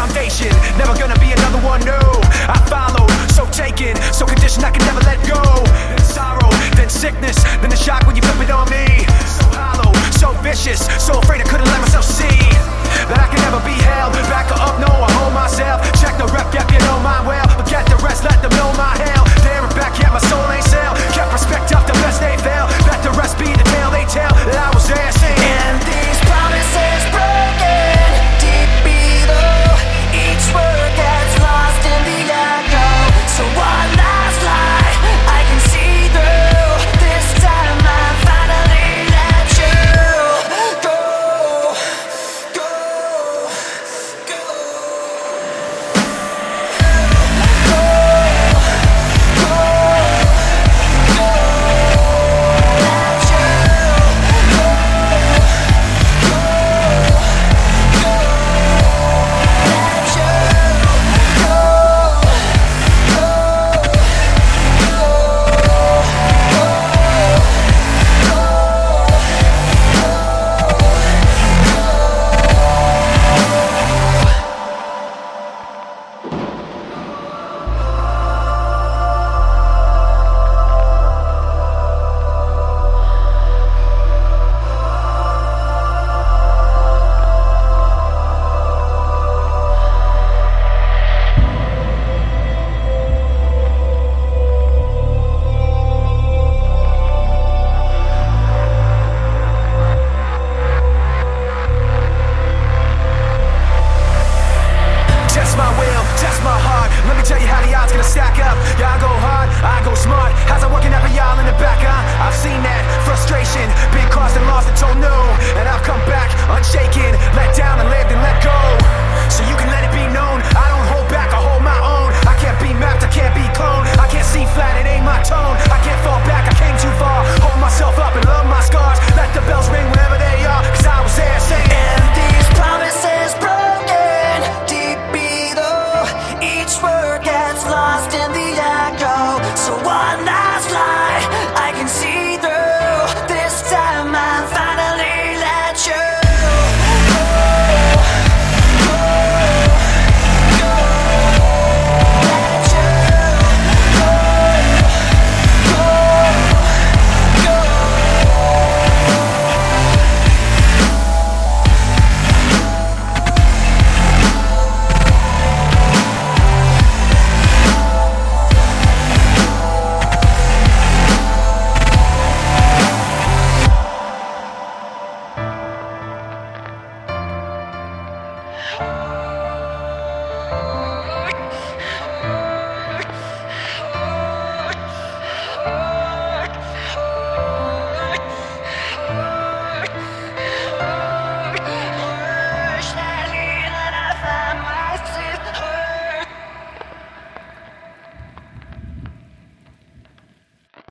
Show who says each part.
Speaker 1: foundation, never gonna be another one, no. I followed, so taken, so conditioned I can never let go. Then sorrow, then sickness, then the shock when you flip it on me. So hollow, so vicious, so afraid I couldn't let myself see.